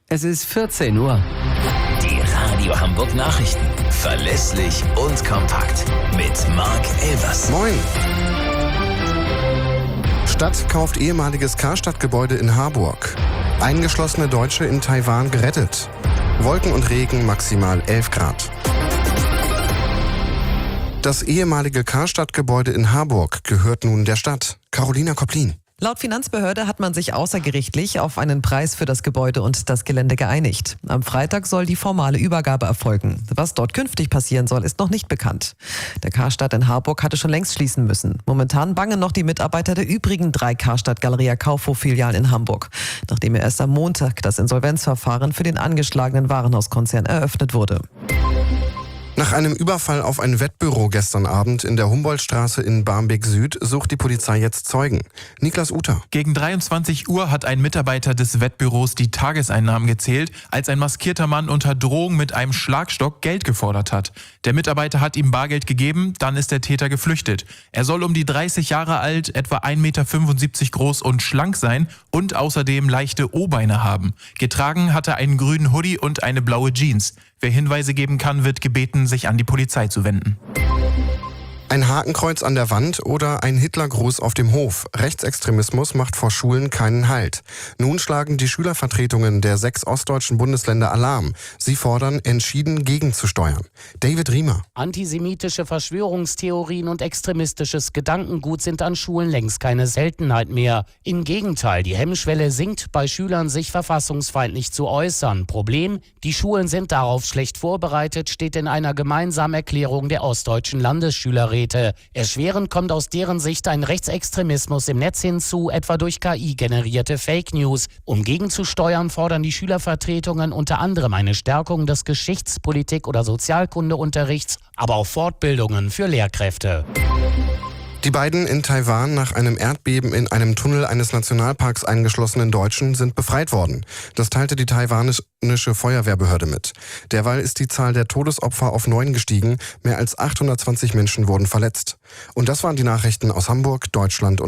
Es ist 14 Uhr. Die Radio Hamburg Nachrichten. Verlässlich und kompakt. Mit Marc Elvers. Moin. Stadt kauft ehemaliges Karstadt-Gebäude in Harburg. Eingeschlossene Deutsche in Taiwan gerettet. Wolken und Regen maximal 11 Grad. Das ehemalige Karstadt-Gebäude in Harburg gehört nun der Stadt. Carolina Koplin. Laut Finanzbehörde hat man sich außergerichtlich auf einen Preis für das Gebäude und das Gelände geeinigt. Am Freitag soll die formale Übergabe erfolgen. Was dort künftig passieren soll, ist noch nicht bekannt. Der Karstadt in Harburg hatte schon längst schließen müssen. Momentan bangen noch die Mitarbeiter der übrigen 3 Karstadt Galeria Kaufhof-Filialen in Hamburg, nachdem erst am Montag das Insolvenzverfahren für den angeschlagenen Warenhauskonzern eröffnet wurde. Nach einem Überfall auf ein Wettbüro gestern Abend in der Humboldtstraße in Barmbek Süd sucht die Polizei jetzt Zeugen. Niklas Uter. Gegen 23 Uhr hat ein Mitarbeiter des Wettbüros die Tageseinnahmen gezählt, als ein maskierter Mann unter Drohung mit einem Schlagstock Geld gefordert hat. Der Mitarbeiter hat ihm Bargeld gegeben, dann ist der Täter geflüchtet. Er soll um die 30 Jahre alt, etwa 1,75 Meter groß und schlank sein und außerdem leichte O-Beine haben. Getragen hat er einen grünen Hoodie und eine blaue Jeans. Wer Hinweise geben kann, wird gebeten, sich an die Polizei zu wenden. Ein Hakenkreuz an der Wand oder ein Hitlergruß auf dem Hof. Rechtsextremismus macht vor Schulen keinen Halt. Nun schlagen die Schülervertretungen der 6 ostdeutschen Bundesländer Alarm. Sie fordern, entschieden gegenzusteuern. David Riemer. Antisemitische Verschwörungstheorien und extremistisches Gedankengut sind an Schulen längst keine Seltenheit mehr. Im Gegenteil, die Hemmschwelle sinkt bei Schülern, sich verfassungsfeindlich zu äußern. Problem: Die Schulen sind darauf schlecht vorbereitet, steht in einer gemeinsamen Erklärung der ostdeutschen Landesschülerräte. Erschwerend kommt aus deren Sicht ein Rechtsextremismus im Netz hinzu, etwa durch KI-generierte Fake News. Um gegenzusteuern, fordern die Schülervertretungen unter anderem eine Stärkung des Geschichts-, Politik- oder Sozialkundeunterrichts, aber auch Fortbildungen für Lehrkräfte. Die beiden in Taiwan nach einem Erdbeben in einem Tunnel eines Nationalparks eingeschlossenen Deutschen sind befreit worden. Das teilte die taiwanische Feuerwehrbehörde mit. Derweil ist die Zahl der Todesopfer auf 9 gestiegen. Mehr als 820 Menschen wurden verletzt. Und das waren die Nachrichten aus Hamburg, Deutschland und